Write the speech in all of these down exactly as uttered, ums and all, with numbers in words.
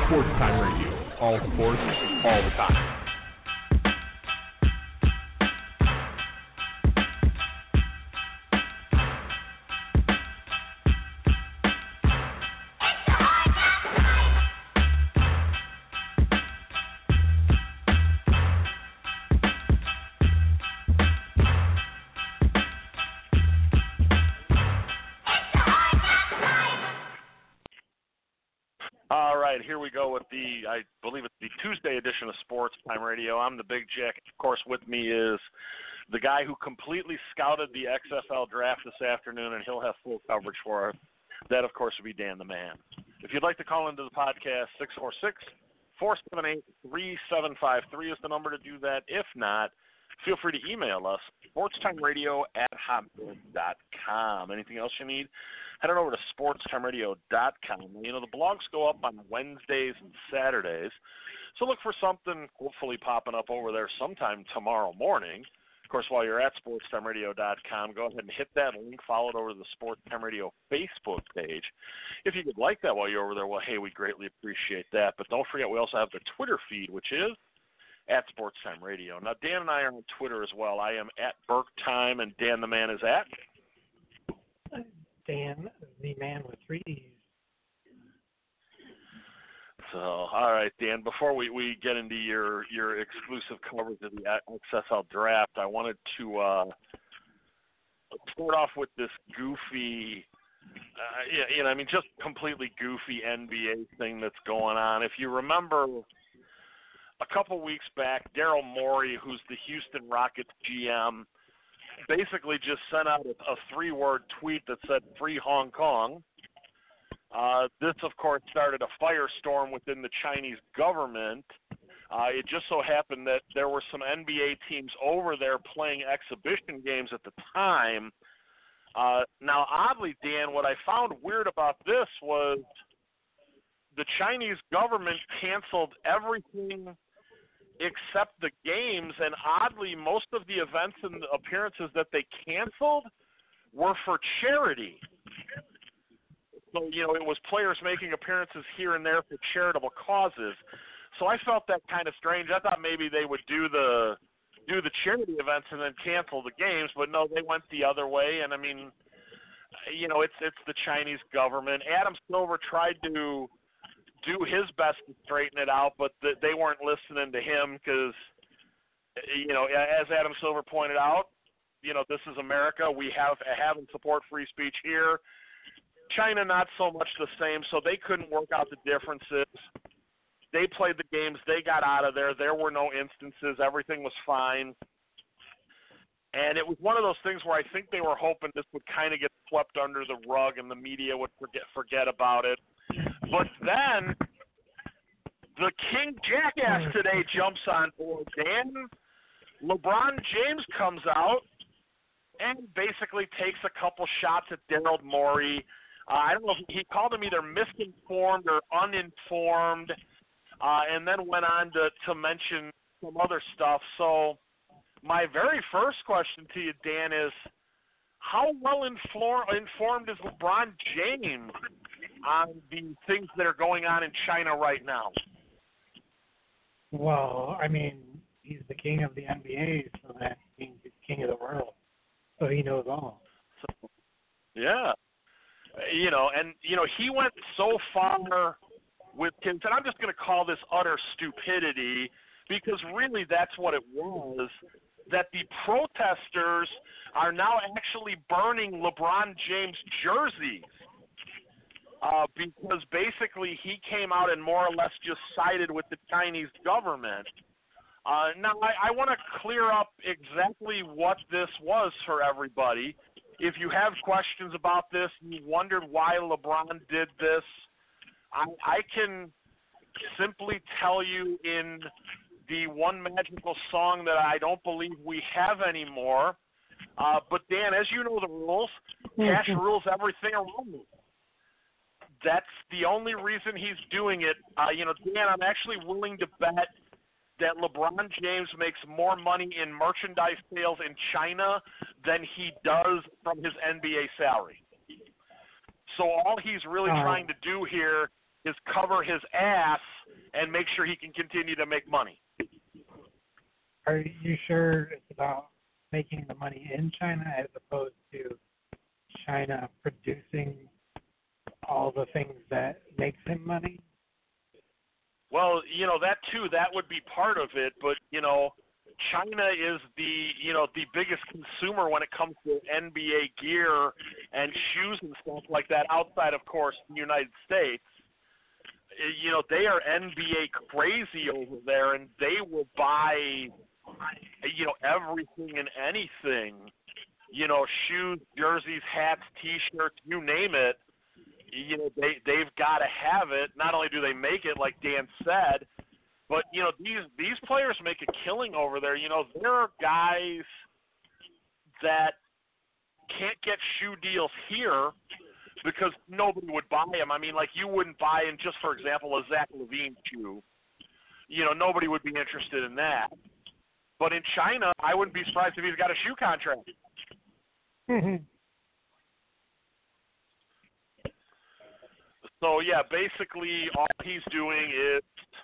Sports Time Radio. All sports, all the time. All right, here we go with the, I believe it's the Tuesday edition of Sports Time Radio. I'm the Big Jack. Of course, with me is the guy who completely scouted the X F L draft this afternoon, and he'll have full coverage for us. That, of course, would be Dan the Man. If you'd like to call into the podcast, six four six, four seven eight, three seven five three is the number to do that. If not, feel free to email us, sportstimeradio at hotmail dot com. Anything else you need? Head on over to sportstimeradio dot com. You know, the blogs go up on Wednesdays and Saturdays, so look for something hopefully popping up over there sometime tomorrow morning. Of course, while you're at sportstimeradio dot com, go ahead and hit that link, follow it over to the Sports Time Radio Facebook page. If you could like that while you're over there, well, hey, we greatly appreciate that. But don't forget, we also have the Twitter feed, which is at Sports Time Radio. Now, Dan and I are on Twitter as well. I am at Burke Time, and Dan the Man is at Dan, the man with three Ds. So, all right, Dan, before we, we get into your, your exclusive coverage of the X F L draft, I wanted to uh, start off with this goofy, uh, you know, I mean, just completely goofy N B A thing that's going on. If you remember a couple weeks back, Daryl Morey, who's the Houston Rockets G M, basically just sent out a, a three-word tweet that said "Free Hong Kong." Uh, this, of course, started a firestorm within the Chinese government. Uh, it just so happened that there were some N B A teams over there playing exhibition games at the time. Uh, now, oddly, Dan, what I found weird about this was the Chinese government canceled everything except the games, and oddly, most of the events and the appearances that they canceled were for charity. So, you know, it was players making appearances here and there for charitable causes. So I felt that kind of strange. I thought maybe they would do the do the charity events and then cancel the games, but no, they went the other way. And I mean, you know, it's it's the Chinese government. Adam Silver tried to do his best to straighten it out, but the, they weren't listening to him because, you know, as Adam Silver pointed out, you know, this is America. We have have and support free speech here. China, not so much the same, so they couldn't work out the differences. They played the games. They got out of there. There were no instances. Everything was fine. And it was one of those things where I think they were hoping this would kind of get swept under the rug and the media would forget forget about it. But then the King Jackass today jumps on board, Dan. LeBron James comes out and basically takes a couple shots at Daryl Morey. Uh, I don't know if he called him either misinformed or uninformed, uh, and then went on to, to mention some other stuff. So my very first question to you, Dan, is how well inform, informed is LeBron James on the things that are going on in China right now? Well, I mean, he's the king of the N B A, so that means he's king of the world. So he knows all. So, yeah. You know, and, you know, he went so far with him, and I'm just going to call this utter stupidity because really that's what it was, that the protesters are now actually burning LeBron James jerseys uh, because basically he came out and more or less just sided with the Chinese government. Uh, now, I, I want to clear up exactly what this was for everybody. If you have questions about this and you wondered why LeBron did this, I, I can simply tell you in the one magical song that I don't believe we have anymore. Uh, but, Dan, as you know the rules, cash rules everything around me. That's the only reason he's doing it. Uh, you know, Dan, I'm actually willing to bet that LeBron James makes more money in merchandise sales in China than he does from his N B A salary. So all he's really uh, trying to do here is cover his ass and make sure he can continue to make money. Are you sure it's about making the money in China as opposed to China producing all the things that makes him money? Well, you know, that too, that would be part of it, but, you know, China is the, you know, the biggest consumer when it comes to N B A gear and shoes and stuff like that outside, of course, the United States. You know, they are N B A crazy over there, and they will buy, you know, everything and anything, you know, shoes, jerseys, hats, T-shirts, you name it. You know, they, they've got to have it. Not only do they make it, like Dan said, but, you know, these these players make a killing over there. You know, there are guys that can't get shoe deals here because nobody would buy them. I mean, like, you wouldn't buy in, just for example, a Zach LaVine shoe. You know, nobody would be interested in that. But in China, I wouldn't be surprised if he's got a shoe contract. Mm-hmm. So, yeah, basically all he's doing is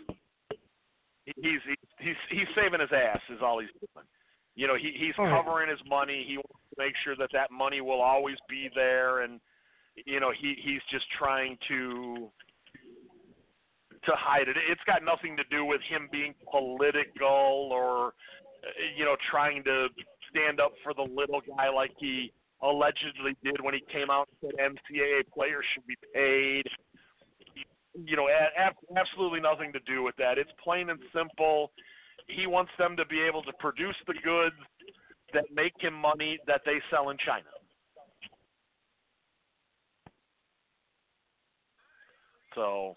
he's he's he's saving his ass is all he's doing. You know, he he's covering his money. He wants to make sure that that money will always be there, and you know, he he's just trying to to hide it. It's got nothing to do with him being political or you know, trying to stand up for the little guy like he allegedly did when he came out and said N C double A players should be paid. You know, a- absolutely nothing to do with that. It's plain and simple. He wants them to be able to produce the goods that make him money that they sell in China. So,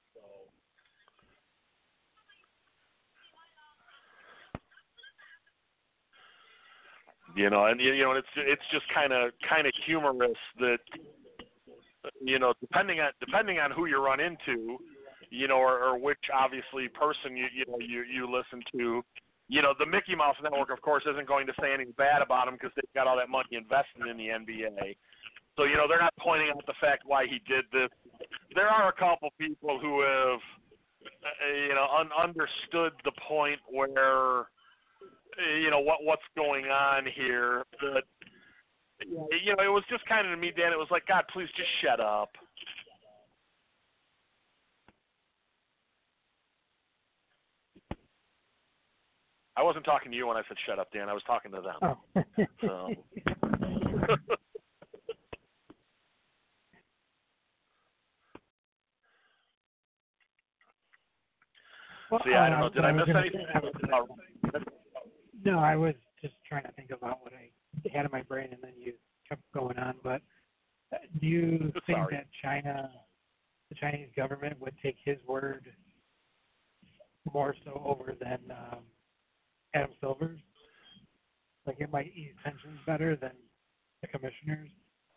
you know, and you know, it's it's just kind of kind of humorous that, you know, depending on depending on who you run into, you know, or, or which obviously person you you know you you listen to, you know, the Mickey Mouse Network, of course, isn't going to say anything bad about him because they've got all that money invested in the N B A. So, you know, they're not pointing out the fact why he did this. There are a couple people who have, you know, un- understood the point where, you know, what what's going on here. But, you know, it was just kind of, to me, Dan, it was like, God, please just shut up. I wasn't talking to you when I said shut up, Dan. I was talking to them. Oh. So. Well, so, yeah, I don't uh, know. Did I, I miss gonna, anything? I was, no, I was just trying to think about what I had in my brain, and then you kept going on. But do you think Sorry. that China, the Chinese government, would take his word more so over than um, Adam Silver's? Like, it might ease tensions better than the commissioners?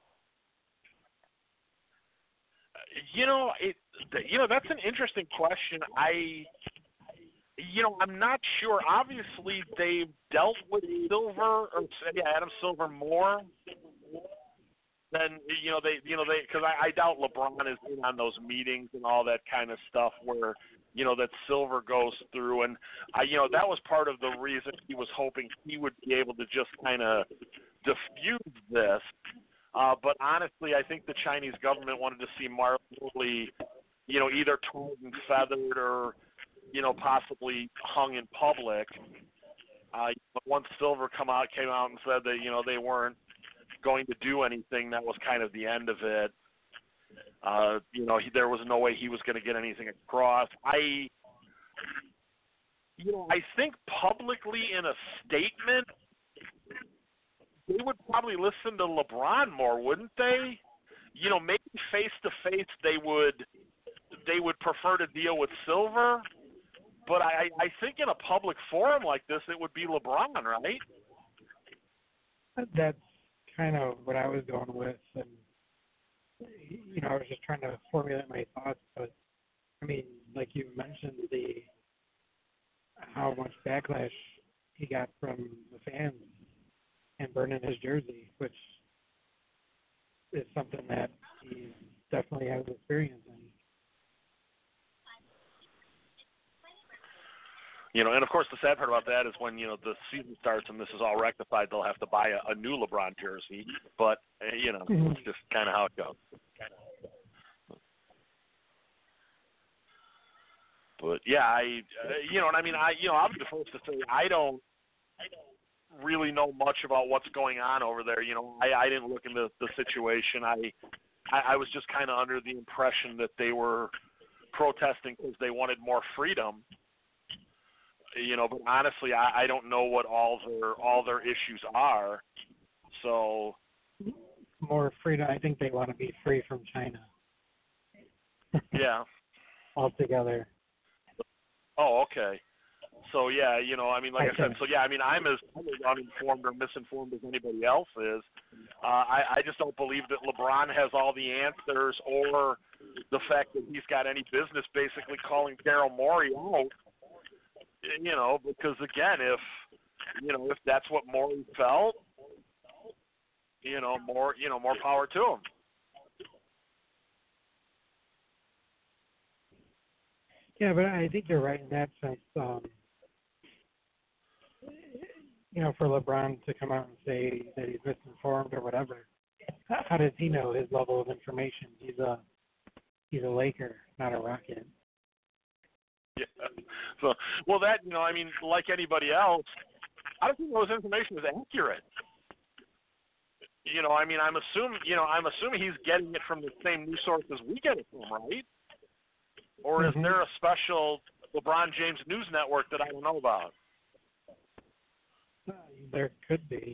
You know, it. You know, that's an interesting question. I, you know, I'm not sure. Obviously, they've dealt with Silver or yeah, Adam Silver more than you know they. You know they because I, I doubt LeBron is in on those meetings and all that kind of stuff where you know that Silver goes through, and I, you know, that was part of the reason he was hoping he would be able to just kind of diffuse this. Uh, but honestly, I think the Chinese government wanted to see Marlon Lee, you know, either tarred and feathered or, you know, possibly hung in public. Uh, but once Silver come out, came out and said that, you know, they weren't going to do anything, that was kind of the end of it. Uh, you know, he, there was no way he was going to get anything across. I, you know, I think publicly in a statement, they would probably listen to LeBron more, wouldn't they? You know, maybe face to face they would they would prefer to deal with Silver, but I, I think in a public forum like this it would be LeBron, right? That's kind of what I was going with, and you know, I was just trying to formulate my thoughts. But I mean, like you mentioned, the how much backlash he got from the fans and burning his jersey, which is something that he definitely has experience in. You know, and of course the sad part about that is when, you know, the season starts and this is all rectified, they'll have to buy a, a new LeBron jersey. But, uh, you know, Mhm. it's just kind of how it goes. But, yeah, I, uh, you know, and I mean, I, you know, I'm the first to say I don't really know much about what's going on over there. You know, I, I didn't look into the situation. I, I, I was just kind of under the impression that they were protesting because they wanted more freedom. You know, but honestly, I, I don't know what all their all their issues are. So More freedom. I think they want to be free from China. yeah. Altogether. Oh, okay. So yeah, you know, I mean, like okay. I said, so yeah, I mean, I'm as, I'm as uninformed or misinformed as anybody else is. Uh, I, I just don't believe that LeBron has all the answers, or the fact that he's got any business basically calling Daryl Morey out. You know, because again, if you know if that's what Morey felt, you know, more you know more power to him. Yeah, but I think you're right in that sense. Um, you know, for LeBron to come out and say that he's misinformed or whatever, how does he know his level of information? He's a he's a Laker, not a Rocket. Yeah. So, well, that you know, I mean, like anybody else, I don't think those information is accurate. You know, I mean, I'm assuming, you know, I'm assuming he's getting it from the same news sources we get it from, right? Or is Mm-hmm. there a special LeBron James news network that I don't know about? Uh, there could be.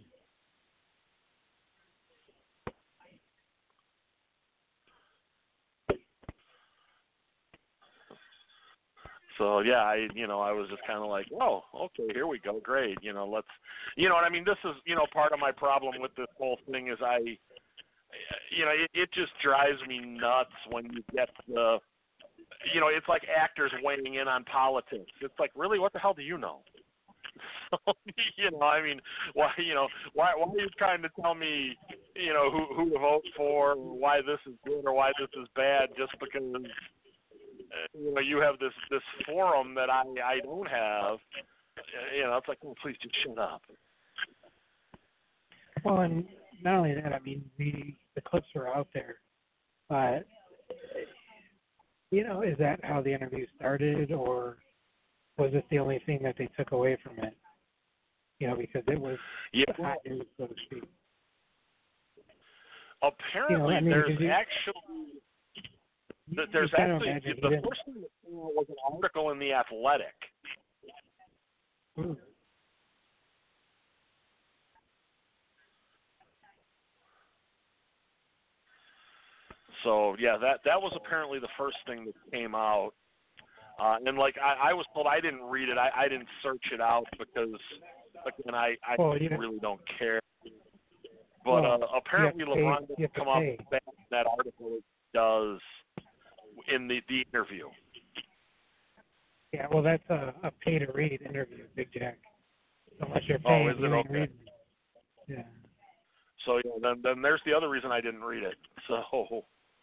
So yeah, I you know I was just kind of like, oh, okay, here we go, great. You know, let's, you know what I mean. This is you know part of my problem with this whole thing is I, you know, it, it just drives me nuts when you get the, you know, it's like actors weighing in on politics. It's like, really, what the hell do you know? So, you know, I mean, why you know why why are you trying to tell me, you know, who who to vote for, or why this is good or why this is bad, just because you know you have this this forum that I I don't have. You know, it's like, oh, please just shut up. Well, and not only that, I mean, the the clips are out there, but you know, is that how the interview started, or was this the only thing that they took away from it? You know, because it was Yeah. hot news, so to speak. Apparently, You know, I mean, there's did you- actually th- there's you gotta actually imagine he the didn't- first thing that came out was an article in the Athletic. Hmm. So yeah, that that was apparently the first thing that came out. Uh, and like I, I was told, I didn't read it. I, I didn't search it out because, again, I, I Well, you know- really don't care. But Well, uh, apparently, you have to pay- LeBron you doesn't have to come out pay. with that, that article. It does in the, the interview. Yeah, well, that's a, a pay to read interview, Big Jack. Unless you're Oh, paying, is it? you ain't Okay. reading. Yeah. So yeah, then then there's the other reason I didn't read it. So.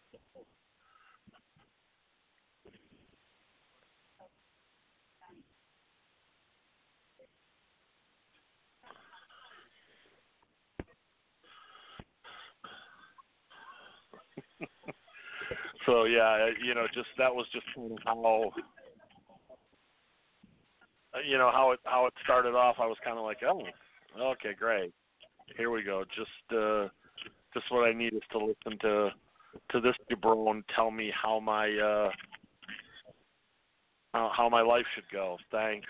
So yeah, you know, just that was just kind of how, you know, how it how it started off. I was kind of like, oh, okay, great, here we go. Just uh, just what I need is to listen to to this jabron tell me how my uh, how, how my life should go. Thanks.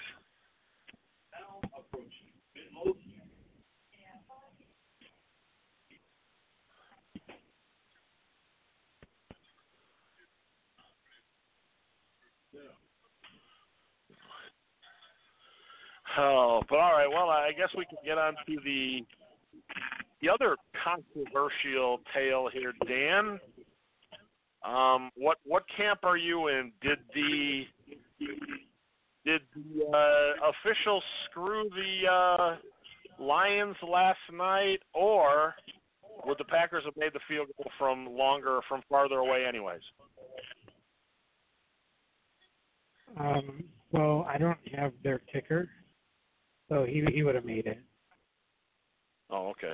Oh, but all right. Well, I guess we can get on to the the other controversial tale here, Dan. Um, what what camp are you in? Did the did the uh, officials screw the uh, Lions last night, or would the Packers have made the field goal from longer, from farther away, anyways? Um, well, I don't have their kicker, so he he would have made it. Oh, okay.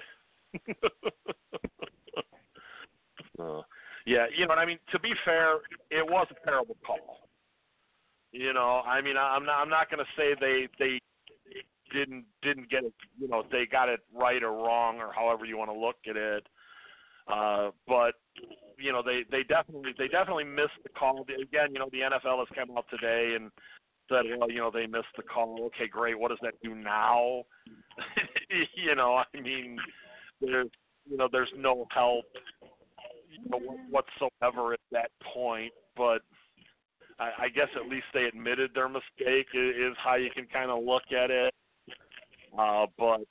uh, yeah, you know what I mean. To be fair, it was a terrible call. You know, I mean, I'm not I'm not going to say they they didn't didn't get it. You know, they got it right or wrong or however you want to look at it. Uh, but you know, they, they definitely they definitely missed the call. Again, you know, the N F L has come out today and said, well, you know, they missed the call. Okay, great. What does that do now? you know, I mean, there's you know, there's no help you know, whatsoever at that point. But I, I guess at least they admitted their mistake is how you can kind of look at it. Uh, but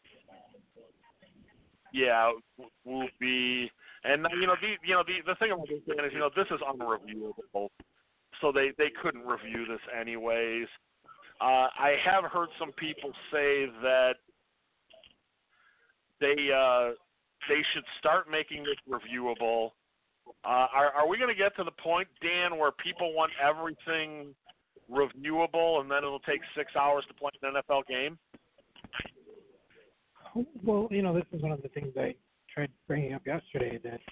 yeah, will be. And you know, the you know the the thing about this is, you know, this is unreviewable, so they they couldn't review this anyways. Uh, I have heard some people say that they uh, they should start making this reviewable. Uh, are are we going to get to the point, Dan, where people want everything reviewable, and then it'll take six hours to play an N F L game? Well, you know, this is one of the things I tried bringing up yesterday that,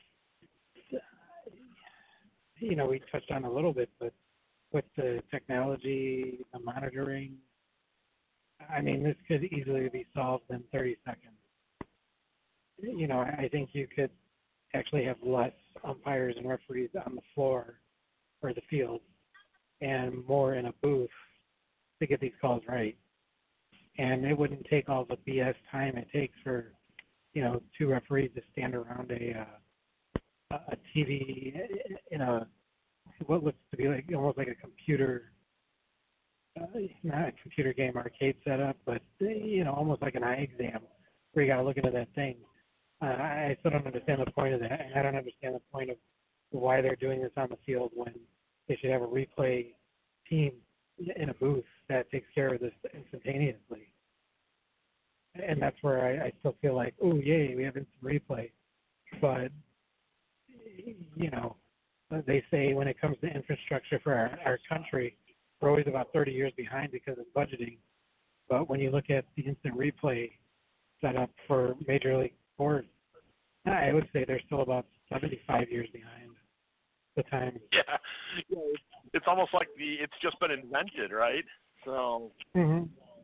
you know, we touched on a little bit, but with the technology, the monitoring, I mean, this could easily be solved in thirty seconds. You know, I think you could actually have less umpires and referees on the floor or the field and more in a booth to get these calls right. And it wouldn't take all the B S time it takes for, you know, two referees to stand around a uh, a T V in a what looks to be like almost like a computer, uh, not a computer game arcade setup, but you know, almost like an eye exam where you got to look into that thing. Uh, I still don't understand the point of that, and I don't understand the point of why they're doing this on the field when they should have a replay team in a booth that takes care of this instantaneously. And that's where I, I still feel like, oh, yay, we have instant replay. But, you know, they say when it comes to infrastructure for our, our country, we're always about thirty years behind because of budgeting. But when you look at the instant replay setup for Major League Sports, I would say they're still about seventy-five years behind the time. Yeah, yeah it's almost like the it's just been invented, right? So. Mm-hmm.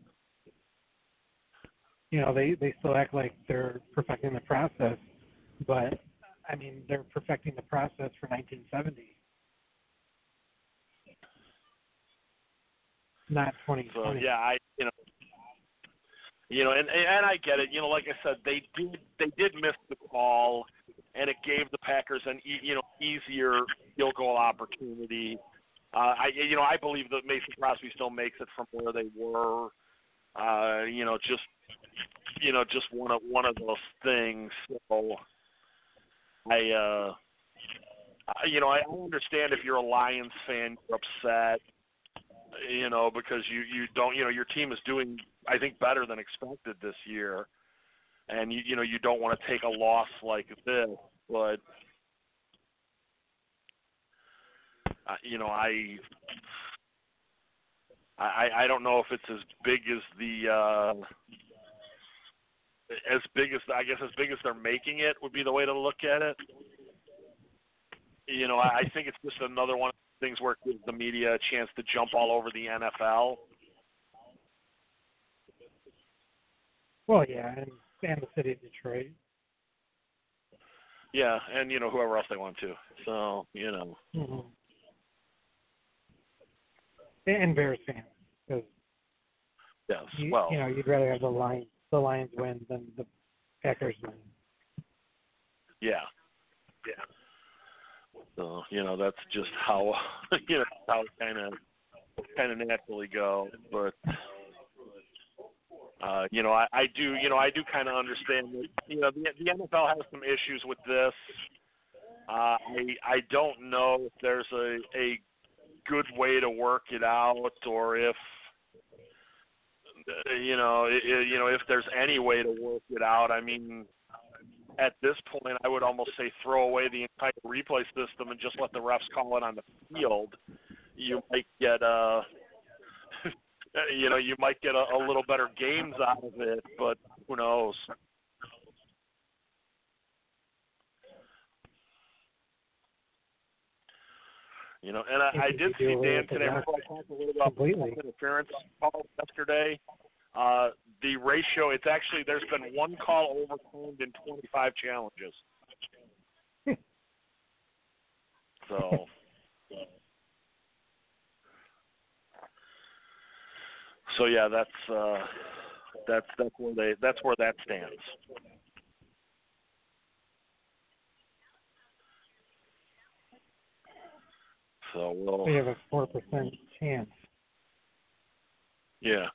You know, they, they still act like they're perfecting the process, but, I mean, they're perfecting the process for nineteen seventy, not twenty twenty. So, yeah, I, you know, you know, and, and I get it. You know, like I said, they did, they did miss the call, and it gave the Packers an, you know, easier field goal opportunity. Uh, I, you know, I believe that Mason Crosby still makes it from where they were. Uh, you know, just you know, just one of one of those things. So, I, uh, you know, I understand if you're a Lions fan, you're upset. You know, because you you don't, you know, your team is doing, I think, better than expected this year, and you you know you don't want to take a loss like this, but. Uh, you know, I, I I don't know if it's as big as the uh, as big as I guess as big as they're making it would be the way to look at it. You know, I, I think it's just another one of the things where it gives the media a chance to jump all over the N F L. Well, yeah, and, and the city of Detroit. Yeah, and you know whoever else they want to. So you know. Mm-hmm. And Bears fans, because yes, you, well, you know, you'd rather have the Lions, the Lions win than the Packers win. Yeah, yeah. So you know that's just how you know how it kind of kind of naturally go. But uh, you know, I, I do you know I do kind of understand that you know the, the N F L has some issues with this. Uh, I I don't know if there's a a good way to work it out, or if you know, it, you know, if there's any way to work it out. I mean, at this point, I would almost say throw away the entire replay system and just let the refs call it on the field. You might get, uh, you know, you might get a, a little better games out of it, but who knows? You know, and I, I did see Dan today. Before I talked a little about interference calls yesterday. Uh, the ratio, it's actually, there's been one call overturned in twenty-five challenges. So, so yeah, that's uh, that's that's where they that's where that stands. So we'll. We have a four percent chance. Yeah.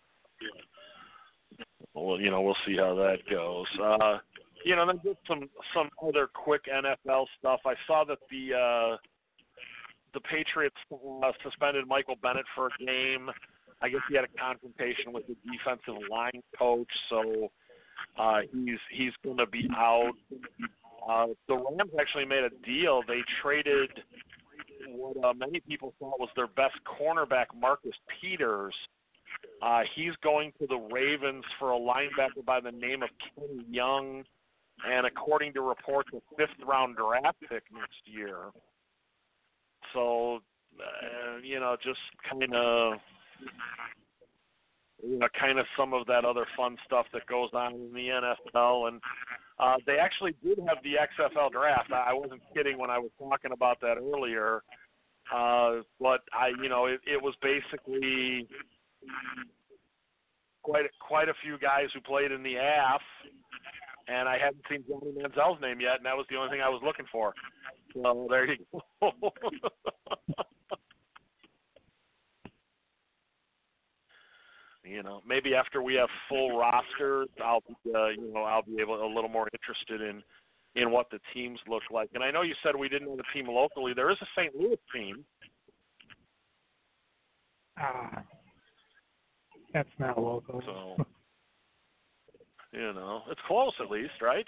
Well, you know, we'll see how that goes. Uh, you know, then just some some other quick N F L stuff. I saw that the uh, the Patriots uh, suspended Michael Bennett for a game. I guess he had a confrontation with the defensive line coach, so uh, he's he's going to be out. Uh, the Rams actually made a deal. They traded what uh, many people thought was their best cornerback, Marcus Peters. Uh, he's going to the Ravens for a linebacker by the name of Kenny Young, and according to reports, a fifth-round draft pick next year. So, uh, you know, just kind of, you know, kind of some of that other fun stuff that goes on in the N F L. And uh, they actually did have the X F L draft. I wasn't kidding when I was talking about that earlier. Uh, but I, you know, it, it was basically quite quite a few guys who played in the A F, and I hadn't seen Johnny Manziel's name yet, and that was the only thing I was looking for. So there you go. You know, maybe after we have full rosters, I'll uh, you know I'll be able a little more interested in in what the teams look like. And I know you said we didn't have a team locally. There is a Saint Louis team. Ah, that's not local. So, you know, it's close at least, right?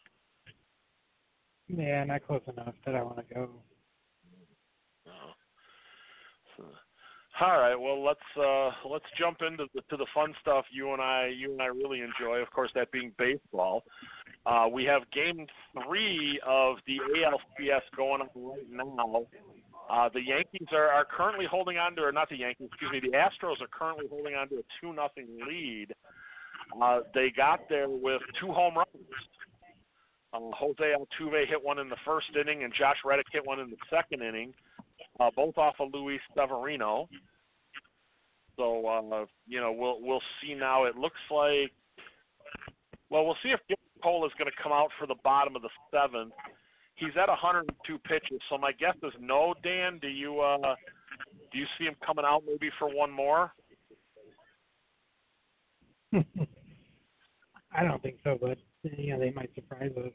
Yeah, not close enough that I want to go. No. So, all right, well let's uh, let's jump into the to the fun stuff you and I you and I really enjoy. Of course, that being baseball. Uh, we have Game Three of the A L C S going on right now. Uh, the Yankees are, are currently holding on to, or not the Yankees, excuse me, the Astros are currently holding on to a two nothing lead. Uh, they got there with two home runs. Uh, Jose Altuve hit one in the first inning, and Josh Reddick hit one in the second inning, uh, both off of Luis Severino. So, uh, you know, we'll we'll see now. It looks like, well, we'll see if Garrett Cole is going to come out for the bottom of the seventh. He's at one hundred two pitches, so my guess is no. Dan, do you uh, do you see him coming out maybe for one more? I don't think so, but you know they might surprise us.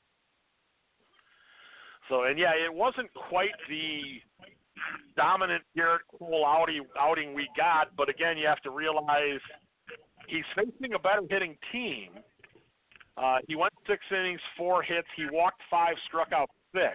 So, and yeah, it wasn't quite the dominant Garrett Cole outing, outing we got, but again, you have to realize he's facing a better hitting team. Uh, he went six innings, four hits. He walked five, struck out six.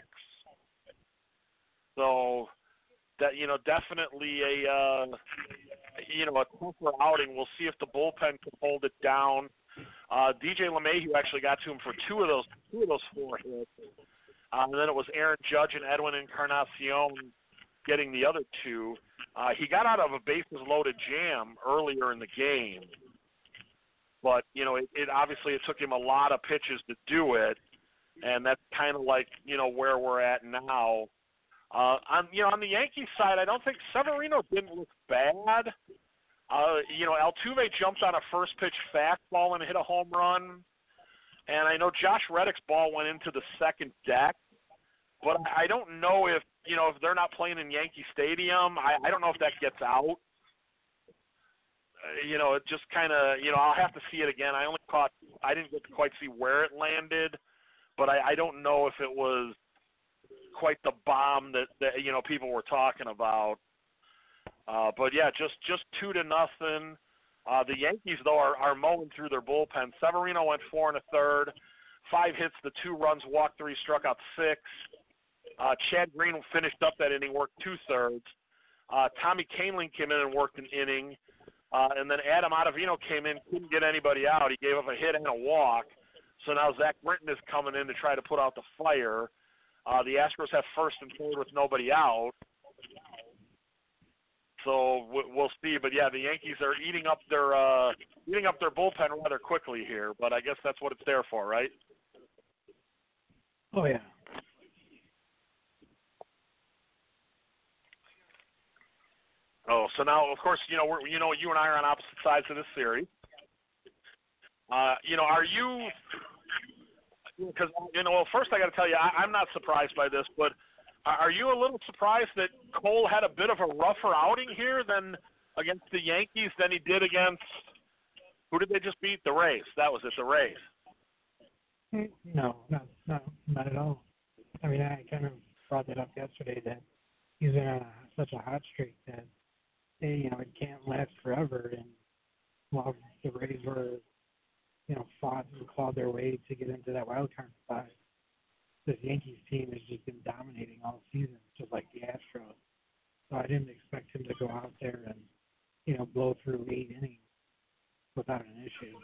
So, that you know, definitely a uh, you know a tougher outing. We'll see if the bullpen can hold it down. Uh, D J LeMahieu actually got to him for two of those two of those four hits, um, and then it was Aaron Judge and Edwin Encarnacion getting the other two. Uh, he got out of a bases-loaded jam earlier in the game. But, you know, it, it obviously it took him a lot of pitches to do it, and that's kind of like, you know, where we're at now. Uh, on, you know, on the Yankees side, I don't think Severino didn't look bad. Uh, you know, Altuve jumped on a first-pitch fastball and hit a home run. And I know Josh Reddick's ball went into the second deck. But I don't know if, you know, if they're not playing in Yankee Stadium, I, I don't know if that gets out. You know, it just kind of, you know, I'll have to see it again. I only caught, I didn't get to quite see where it landed, but I, I don't know if it was quite the bomb that, that you know, people were talking about. Uh, but yeah, just, just two to nothing. Uh, the Yankees, though, are, are mowing through their bullpen. Severino went four and a third, five hits, the two runs, walked three, struck out six. Uh, Chad Green finished up that inning, worked two thirds. Uh, Tommy Kahnle came in and worked an inning. Uh, and then Adam Ottavino came in, couldn't get anybody out. He gave up a hit and a walk. So now Zach Britton is coming in to try to put out the fire. Uh, the Astros have first and third with nobody out. So we'll see. But yeah, the Yankees are eating up their uh, eating up their bullpen rather quickly here. But I guess that's what it's there for, right? Oh yeah. Oh, so now of course you know we're you know you and I are on opposite sides of this series. Uh, you know, are you? Because you know, well, first I got to tell you, I, I'm not surprised by this, but are you a little surprised that Cole had a bit of a rougher outing here than against the Yankees than he did against who did they just beat? The Rays. That was it, the Rays. No, not not not at all. I mean, I kind of brought that up yesterday that he's in a, such a hot streak that hey, you know it can't last forever, and while the Rays were you know fought and clawed their way to get into that wild card spot, this Yankees team has just been dominating all season, just like the Astros. So I didn't expect him to go out there and, you know, blow through eight innings without an issue.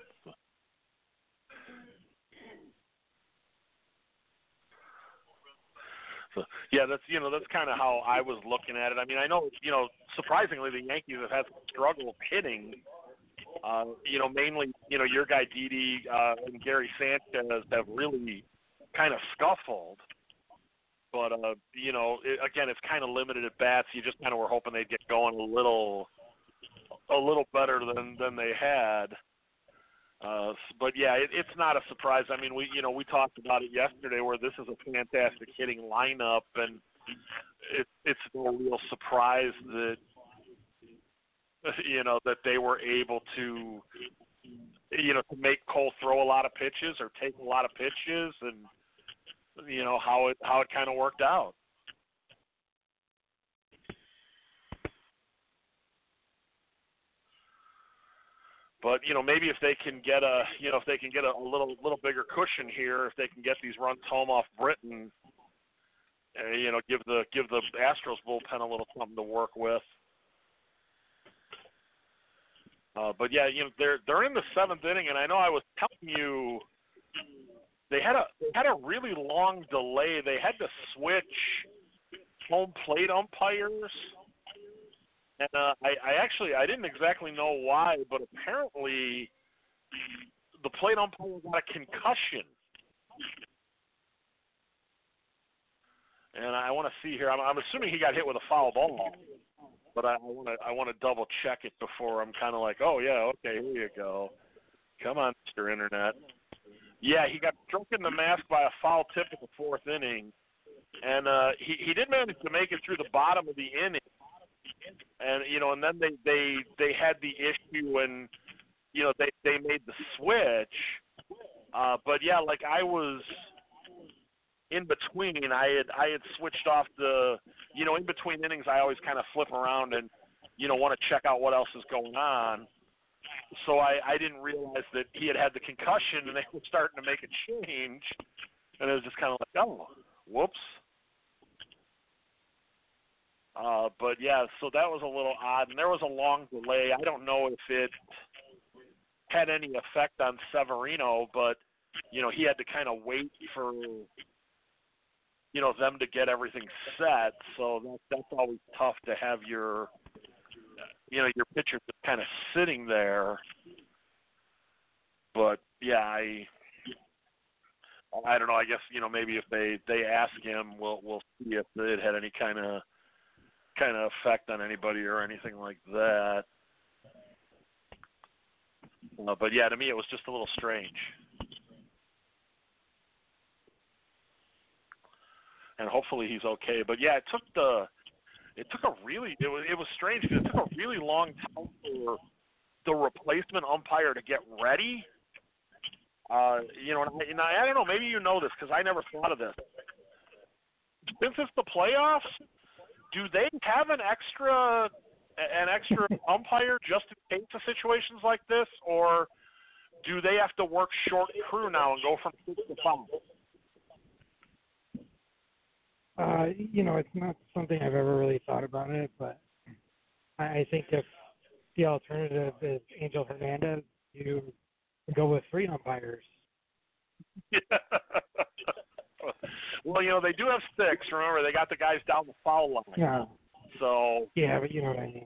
So, yeah, that's you know that's kind of how I was looking at it. I mean, I know you know surprisingly the Yankees have had some struggle hitting. Uh, you know, mainly you know your guy Didi uh, and Gary Sanchez have really kind of scuffled, but uh, you know, it, again, it's kind of limited at bats. You just kind of were hoping they'd get going a little, a little better than than they had. Uh, but yeah, it, it's not a surprise. I mean, we you know we talked about it yesterday, where this is a fantastic hitting lineup, and it, it's no real surprise that you know that they were able to you know to make Cole throw a lot of pitches or take a lot of pitches and. You know how it how it kind of worked out. But you know maybe if they can get a you know if they can get a, a little little bigger cushion here, if they can get these runs home off Britton, uh, you know give the give the Astros bullpen a little something to work with. Uh, but yeah, you know they're they're in the seventh inning, and I know I was telling you. They had a they had a really long delay. They had to switch home plate umpires, and uh, I, I actually I didn't exactly know why, but apparently the plate umpire got a concussion. And I want to see here. I'm, I'm assuming he got hit with a foul ball, but I want to I want to double check it before I'm kind of like, oh yeah, okay, here you go. Come on, Mister Internet. Yeah, he got struck in the mask by a foul tip in the fourth inning, and uh, he he did manage to make it through the bottom of the inning, and you know, and then they they they had the issue, and you know they they made the switch, uh, but yeah, like I was in between, I had I had switched off the you know in between innings I always kind of flip around and you know want to check out what else is going on. So I, I didn't realize that he had had the concussion, and they were starting to make a change, and it was just kind of like, oh, whoops. Uh, but yeah, so that was a little odd, and there was a long delay. I don't know if it had any effect on Severino, but you know he had to kind of wait for you know them to get everything set. So that, that's always tough to have your you know, your pitcher just kind of sitting there. But yeah, I I don't know, I guess, you know, maybe if they, they ask him, we'll we'll see if it had any kind of kind of effect on anybody or anything like that. Uh, but yeah, to me it was just a little strange. And hopefully he's okay. But yeah, it took the It took a really it was it was strange because it took a really long time for the replacement umpire to get ready. Uh, you know, and I, and I don't know. Maybe you know this because I never thought of this. Since it's the playoffs, do they have an extra an extra umpire just in case of situations like this, or do they have to work short crew now and go from six to five? Uh, you know, it's not something I've ever really thought about it, but I, I think if the alternative is Angel Hernandez. You go with three umpires. Yeah. Well, you know, they do have six. Remember, they got the guys down the foul line. Yeah. So. Yeah, but you know what I mean.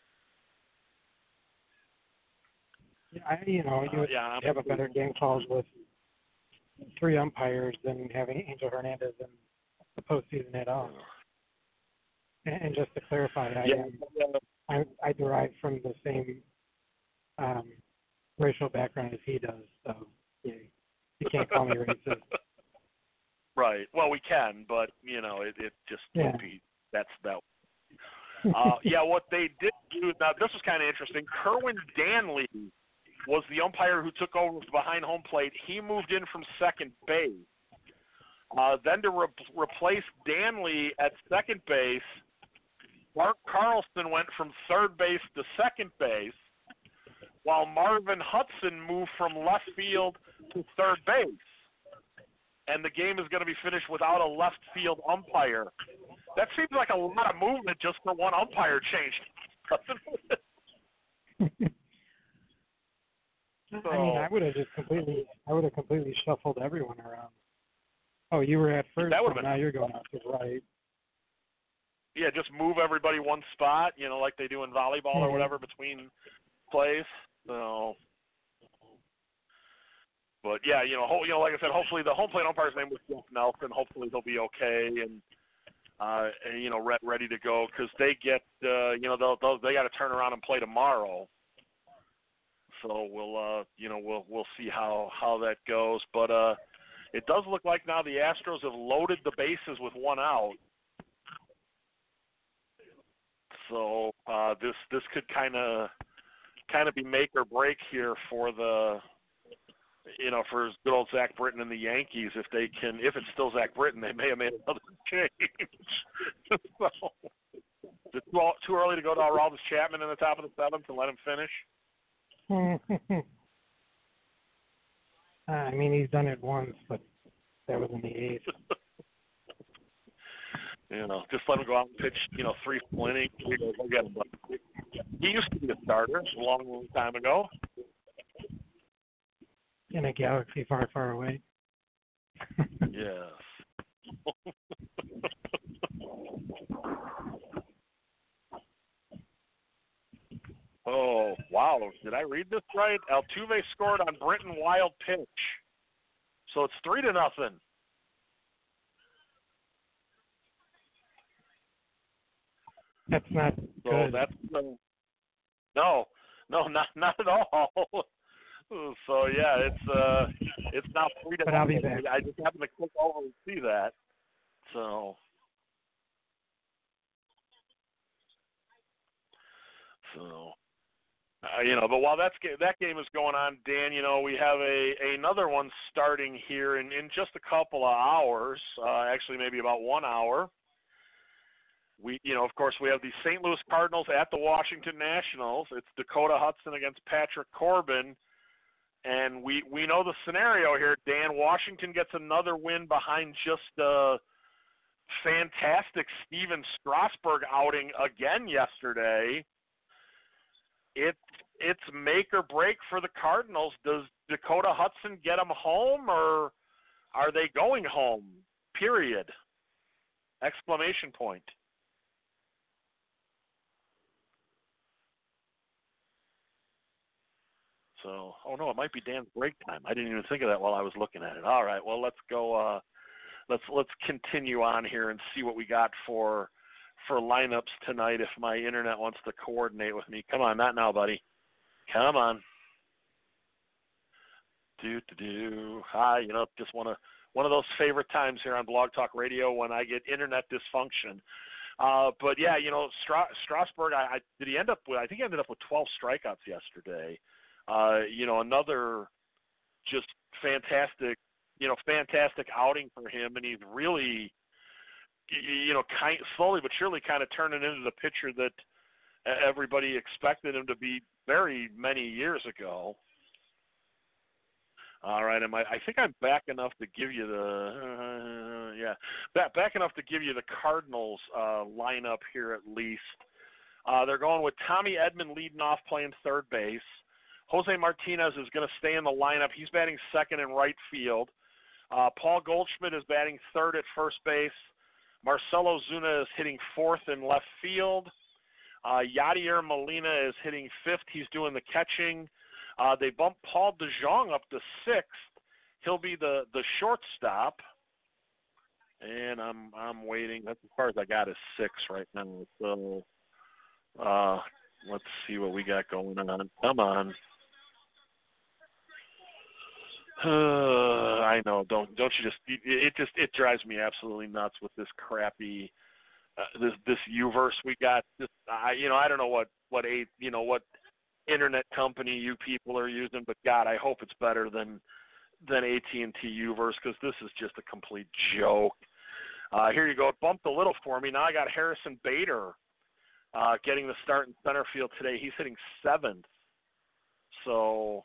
Yeah. I, you know, you would uh, yeah, have a better game calls with three umpires than having Angel Hernandez in the postseason at all. And, and just to clarify, I, yeah. I I derive from the same um, racial background as he does, so yeah, you can't call me racist. Right. Well, we can, but you know, it, it just yeah. would be that's that. Uh, yeah, what they did do now. This was kind of interesting. Kerwin Danley was the umpire who took over behind home plate. He moved in from second base. Uh, then to re- replace Danley at second base, Mark Carlson went from third base to second base, while Marvin Hudson moved from left field to third base. And the game is going to be finished without a left field umpire. That seems like a lot of movement just for one umpire change, doesn't it? I mean, I would have just completely, I would have completely shuffled everyone around. Oh, you were at first, that so been, now you're going out to the right. Yeah, just move everybody one spot, you know, like they do in volleyball mm-hmm. or whatever between plays. So, but yeah, you know, ho- you know, like I said, hopefully the home plate umpire's name was Jeff Nelson. Hopefully he'll be okay and, uh, and you know, re- ready to go because they get, uh, you know, they'll, they'll they got to turn around and play tomorrow. So we'll, uh, you know, we'll we'll see how, how that goes. But uh, it does look like now the Astros have loaded the bases with one out. So uh, this this could kind of kind of be make or break here for the, you know, for good old Zach Britton and the Yankees. If they can, if it's still Zach Britton, they may have made another change. So, is it too, too early to go to Aroldis Chapman in the top of the seventh and let him finish? I mean, he's done it once, but that was in the eighth. You know, just let him go out and pitch, you know, three full innings. We'll get him. He used to be a starter a long, long time ago. In a galaxy far, far away. Yes. Oh, wow. Did I read this right? Altuve scored on Britton wild pitch. So it's three to nothing. That's not so good. That's uh, no, no, not not at all. So yeah, it's uh, it's now three to but nothing. I'll be back. I just happened to click over and see that. So, so. Uh, you know, but while that's that game is going on, Dan, you know, we have a another one starting here in, in just a couple of hours. Uh, actually, maybe about one hour. We, you know, of course, we have the Saint Louis Cardinals at the Washington Nationals. It's Dakota Hudson against Patrick Corbin, and we we know the scenario here. Dan, Washington gets another win behind just a fantastic Steven Strasburg outing again yesterday. It's it's make or break for the Cardinals. Does Dakota Hudson get them home, or are they going home? Period. Exclamation point. So, oh no, it might be Dan's break time. I didn't even think of that while I was looking at it. All right, well let's go. Uh, let's let's continue on here and see what we got for for lineups tonight. If my internet wants to coordinate with me, come on, not now, buddy. Come on. Do do do. Hi, you know, just one of one of those favorite times here on Blog Talk Radio when I get internet dysfunction. Uh, but yeah, you know, Stra- Strasburg. I, I did he end up with? I think he ended up with twelve strikeouts yesterday. Uh, you know, another just fantastic, you know, fantastic outing for him, and he's really, you know, kind slowly but surely kind of turning into the pitcher that everybody expected him to be very many years ago. All right, am I, I think I'm back enough to give you the uh, yeah back back enough to give you the Cardinals uh, lineup here at least. Uh, they're going with Tommy Edman leading off, playing third base. Jose Martinez is going to stay in the lineup. He's batting second in right field. Uh, Paul Goldschmidt is batting third at first base. Marcelo Zuna is hitting fourth in left field. Uh, Yadier Molina is hitting fifth. He's doing the catching. Uh, they bumped Paul DeJong up to sixth. He'll be the, the shortstop. And I'm I'm waiting. That's as far as I got is six right now. So uh, let's see what we got going on. Come on. Uh, I know. Don't don't you just? It, it just it drives me absolutely nuts with this crappy uh, this this U-verse we got. This, I you know I don't know what what a you know what internet company you people are using, but God, I hope it's better than than A T and T U-verse, because this is just a complete joke. Uh, here you go. It bumped a little for me. Now I got Harrison Bader uh, getting the start in center field today. He's hitting seventh. So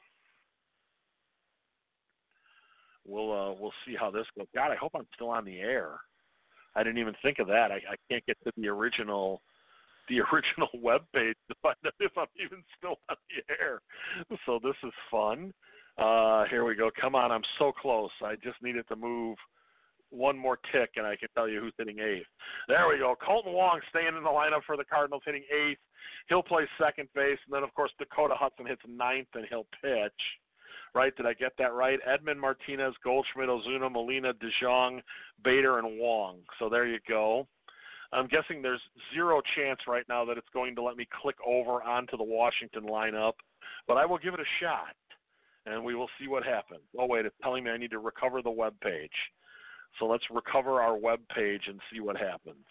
we'll uh, we'll see how this goes. God, I hope I'm still on the air. I didn't even think of that. I, I can't get to the original the original web page to find out if I'm even still on the air. So this is fun. Uh, here we go. Come on, I'm so close. I just needed to move one more tick, and I can tell you who's hitting eighth. There we go. Colton Wong staying in the lineup for the Cardinals, hitting eighth. He'll play second base, and then, of course, Dakota Hudson hits ninth, and he'll pitch. Right? Did I get that right? Edman, Martinez, Goldschmidt, Ozuna, Molina, DeJong, Bader, and Wong. So there you go. I'm guessing there's zero chance right now that it's going to let me click over onto the Washington lineup, but I will give it a shot, and we will see what happens. Oh, wait, it's telling me I need to recover the web page. So let's recover our web page and see what happens.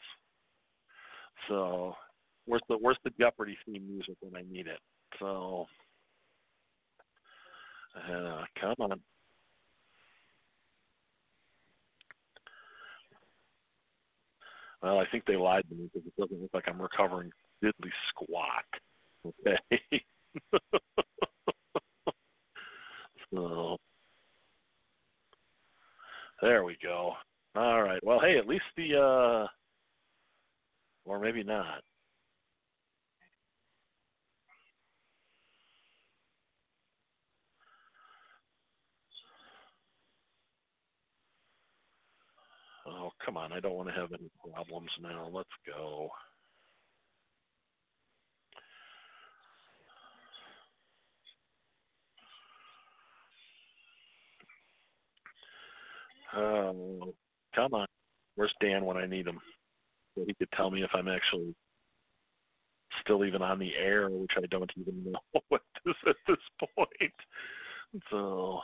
So where's the where's the Jeopardy theme music when I need it? So uh, come on. Well, I think they lied to me because it doesn't look like I'm recovering diddly squat. Okay. So there we go. All right. Well, hey, at least the, uh, or maybe not. Oh, come on. I don't want to have any problems now. Let's go. Oh, come on. Where's Dan when I need him? So he could tell me if I'm actually still even on the air, which I don't even know what this at this point. So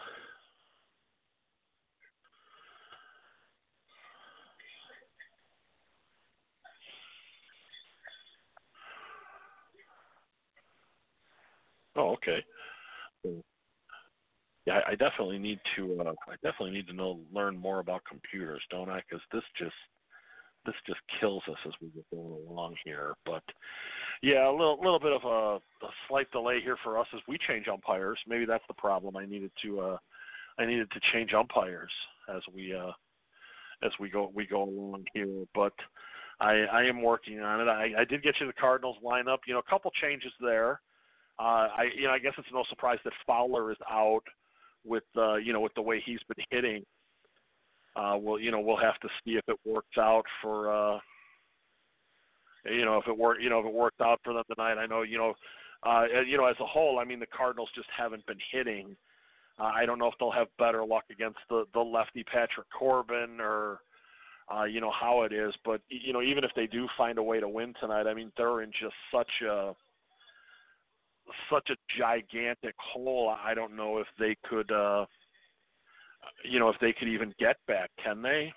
oh, okay. So, yeah, I definitely need to. Uh, I definitely need to know, learn more about computers, don't I? Because this just, this just kills us as we get going along here. But yeah, a little, little bit of a, a slight delay here for us as we change umpires. Maybe that's the problem. I needed to, uh, I needed to change umpires as we, uh, as we go, we go along here. But I, I am working on it. I, I did get you the Cardinals lineup. You know, a couple changes there. Uh, I, you know, I guess it's no surprise that Fowler is out with, uh, you know, with the way he's been hitting. Uh, well, you know, we'll have to see if it works out for, uh, you know, if it work, you know, if it worked out for them tonight. I know, you know, uh, you know, as a whole, I mean, the Cardinals just haven't been hitting. Uh, I don't know if they'll have better luck against the, the lefty Patrick Corbin or, uh, you know, how it is. But, you know, even if they do find a way to win tonight, I mean, they're in just such a, such a gigantic hole. I don't know if they could, uh, you know, if they could even get back. Can they?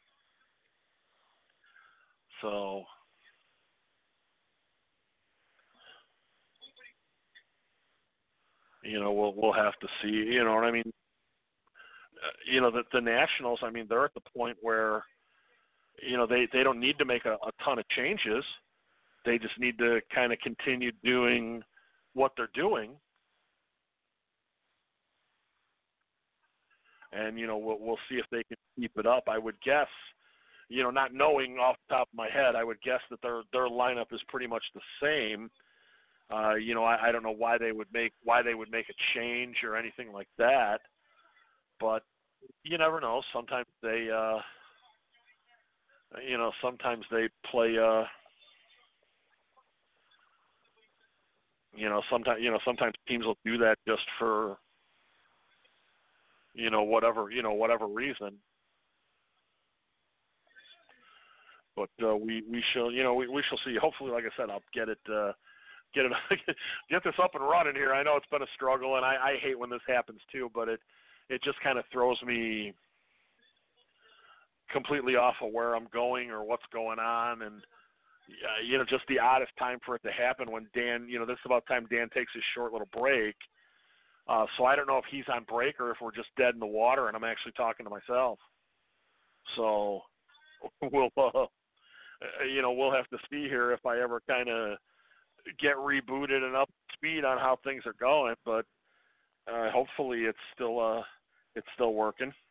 So, you know, we'll we'll have to see. You know what I mean? Uh, you know, the the Nationals. I mean, they're at the point where, you know, they they don't need to make a, a ton of changes. They just need to kind of continue doing what they're doing. And, you know, we'll, we'll see if they can keep it up. I would guess, you know, not knowing off the top of my head, I would guess that their their lineup is pretty much the same. Uh, you know, I, I don't know why they would make why they would make a change or anything like that, but you never know. Sometimes they, uh, you know, sometimes they play. Uh, you know, sometimes you know sometimes teams will do that just for, you know, whatever you know whatever reason. But uh, we we shall you know we, we shall see. Hopefully, like I said, I'll get it. Uh, Get it, get this up and running here. I know it's been a struggle, and I, I hate when this happens too. But it, it just kind of throws me completely off of where I'm going or what's going on, and uh, you know, just the oddest time for it to happen when Dan, you know, this is about time Dan takes his short little break. Uh, so I don't know if he's on break or if we're just dead in the water, and I'm actually talking to myself. So we'll, uh, you know, we'll have to see here if I ever kind of get rebooted and up to speed on how things are going, but uh, hopefully it's still uh, it's still working.